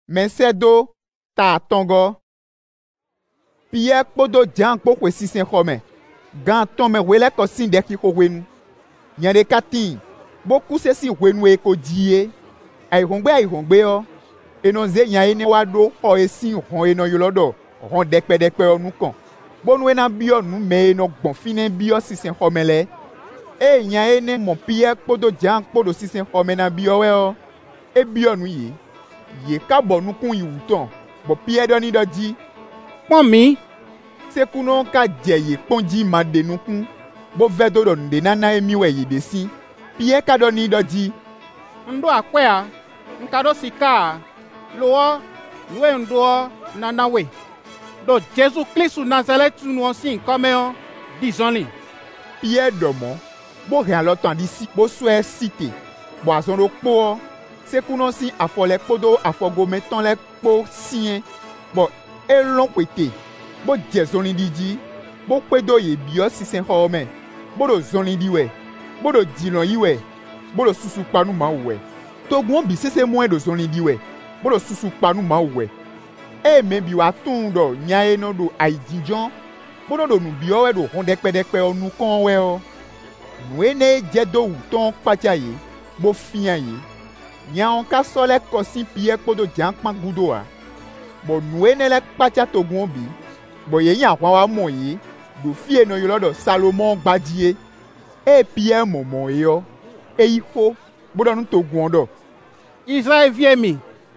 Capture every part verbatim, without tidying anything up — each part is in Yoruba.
Mesedo ta tongo. Pierre kpodo Jean kpokwe sisen xɔme. Gan tɔn me wele ko sin de ki ko wenu. Nya de katin. Boku se si wenu e ko die. Ai hongbe ai hongbe yo. Eno ze nya ene wa do ho e sin hon eno yolodo. Hon dekpe dekpe onu kan. Bonu ena bio nu me eno gbon fine bio sisen xɔme le. E nya ene mon Pierre kpodo Jean kpodo sisen xɔme na bio we o. E bio nu yi. Ye ka bo nu kun yi wuton. Bo Pierre do ni do di. Pon mi. Se kuno ka jeye ponji ma de nu kun. Bo vedo do nde nana emi we yi de si. Pierre ka do ni do di. Ndo akwe a. Nkado sika. Lo nwe ndo nana we. Do Jésus Christ Nazareth nu onsin comme on disons-li. Pierre domo. Bo rien lo tan di si bo swe cité. Bo azon ro po. Se kuno si afole kodo afogo meton le po sien. Bo elon kwete. Bo jezoni di di. Bo kwedo ye bio si sen home. Bo do zoni di we. Bo do dilon yi we. Bo do susu panu ma we. To gon bi se se mo do zoni di we. Bo do susu panu ma we. E me bi wa tun do nya e no do aidijon. Bo do nu bio we do hondekpe dekpe onu kon we o. Nu ene jedo uton pacha ye. Bo fian ye. Nya on ka sole kosin Pierre kodo Jean kpangudo a. Bo nu ene le pacha to gon bi. Bo ye yan kwa wa mo ye. Do fie no yolodo Salomon gbadie. E Pierre momo yo. E ifo. Bo do nu to gon do. Israel vie mi.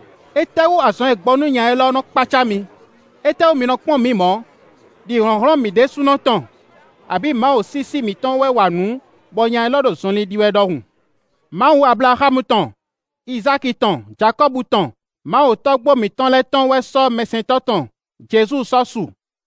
Ete wo azon egbonu nya e lo no pacha mi. Ete wo mi no pon mi mo. Di ronron mi de suno ton. Abi ma o sisi mi ton we wanu. Bo nya e lo do son li di we do hun. Ma o Abraham ton. Isaac ton. Jacob ton. Ma o togbo mi ton le ton we so mesen ton. Jesus so su.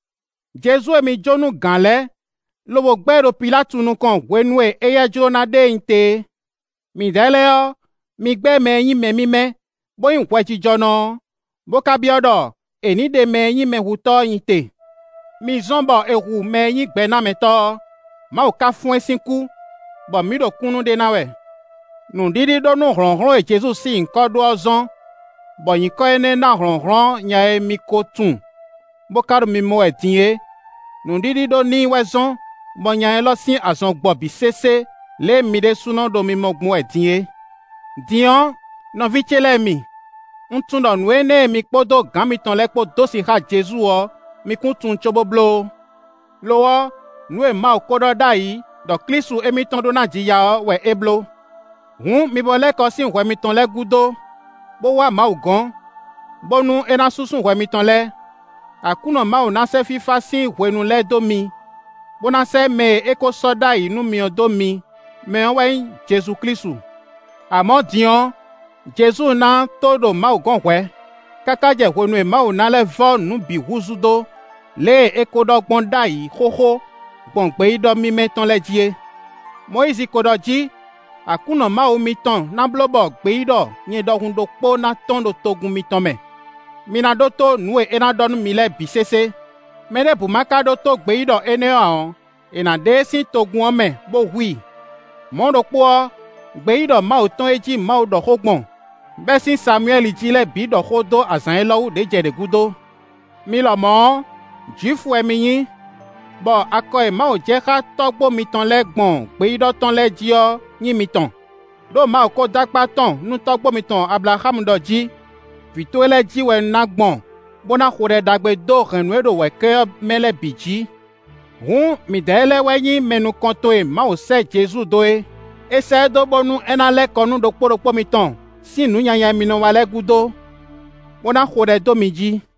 Jésus mi jonu ganle. Lobo gbero Pilatu nu kon wenwe eye jona de inte. Mi dele yo. Mi gbe me yin me mi me. Bo yin kwechi jono. Bo ka biodo. Eni de me yin me huto inte. Mi zombo ehu me yin gbe na me to. Ma o ka fun esinku. Bo mi do kunu de na we. Nu didi do nu hron hron e Jesus si nko do ozon. Bo yin ko ene na hron hron nya e mi ko tun. Bo ka mi mo e tinye. Nu didi do ni wezon. Bo nya e lo sin azon gbo bi sese. Le mi de suno do mi mo gmo e tinye. Dion, no vichele mi. Untun do nu ene mi kpodo gami ton le kpodo si ha Jesus o. Mi kun tun chobo blo. Lo o, nu e ma o kodo dai. Do klisu emi ton do na jiya o we eblo. Hun mi bo le ko si we mi ton le gudo. Bo wa ma o gon. Bo nu ena susun we mi ton le. Akuno ma o na se fifa si we nu le do mi. Bo na se me eko soda inu mi o do mi. Me o we Jesus Kristu. Amo dion. Jesus na todo ma o gon we. Kaka je we nu e ma o na le vo nu bi huzudo. Le eko do gbon dai hoho. Gbon pe ido mi me ton le die. Moise kodo ji. Akuno ma o mi ton na blobo gbe ido nye do hun do po na ton do togun mi ton me. Mina do to nu e ena don mi le bisese. Mede bu maka do to gbe ido ene a ena de si togun o me bo hui. Mo do po gbe ido ma o ton eji ma o do hogbon. Be si Samuel ji le bi do hodo azan elowu de jere gudo. Mi lo mo jifu e mi yin. Bo ako e ma o je ka togbo mi ton le gbon gbe ido ton le ji o yin mi ton. Do ma o ko dagba ton nu togbo mi ton Abraham do ji. Vito ele ji we na gbon. Bona khore dagbe do renwe do we ke mele biji. Hun mi dele we yin menu konto e ma o se Jesus do e. E se do bonu ena le konu do poro po mi ton. Si nu nyanya mi no wale gudo. Bona khore do mi ji.